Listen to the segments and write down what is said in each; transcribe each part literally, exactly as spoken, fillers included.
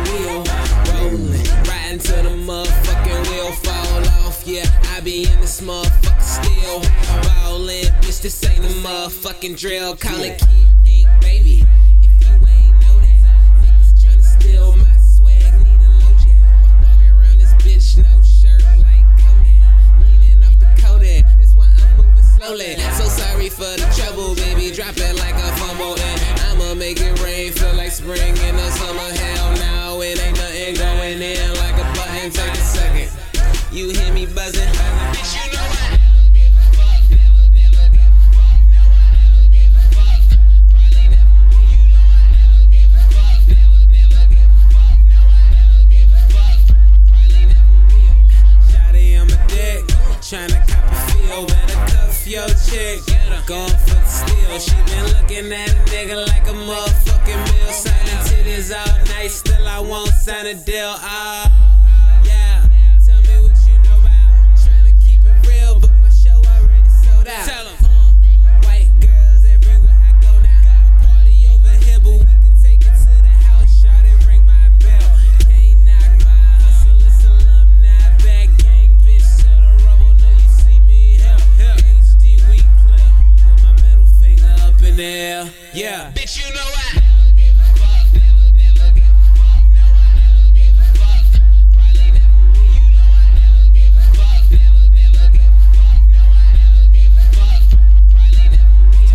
wheel. Rolling, riding till the motherfucking wheel fall off. Yeah, I be in this motherfucker still. Ballin', bitch, this ain't a motherfucking drill. Call it Kid Ink, baby. If you ain't know that, niggas tryna steal my swag, need a low jack. Walking around this bitch, no shirt like Conan. Leaning off the Kodak, that's why I'm moving slowly. So sorry for the trouble, baby. Drop it like a fumble, and I'ma make it rain. Feel like spring in the summer. Hell no, it ain't nothing going in like a button. Take a second. You hear me buzzing? Bitch, you know I never give a fuck. Never, never give a fuck. No, I never give a fuck. Probably never will. You know I never give a fuck. Never, never give a fuck. No, I never give a fuck. Probably never will. Shawty on my dick, tryna cop a feel. Better cuff your chick, going for the steal. She been looking at a nigga like a motherfucking meal. Signing titties all night, still I won't sign a deal. Oh, yeah. Tell me what you know about. Tryna keep it real, but my show already sold out. Tell 'em. White girls everywhere I go now. Party over here, but we can take it to the house. Shawty ring my bell. Can't knock my hustle. It's alumni back gang, bitch. So the rubble know you see me help. H D we clear with my middle finger up in the air. Yeah, bitch, you know I never gave a fuck. Never, never gave a fuck. No, I never gave a fuck. Probably never will. You know I never gave a fuck. Never, never gave a fuck. No, I never gave a fuck. Probably never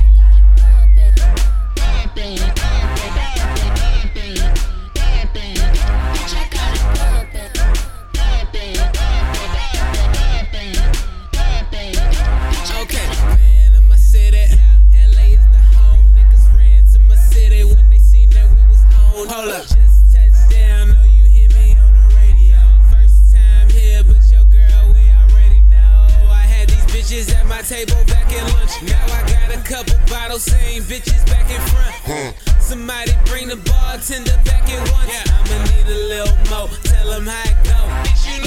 Okay, man, I'ma say that L A is the home. Niggas ran to my city when they seen that we was on. Hold up, just touched down. Know you hear me on the radio. First time here, but your girl, we already know. I had these bitches at my table back in lunch. Now I got a couple bottles, same bitches back in front. Somebody bring the bartender back at once. I'ma need a little more. Tell them how it go. Bitch, you know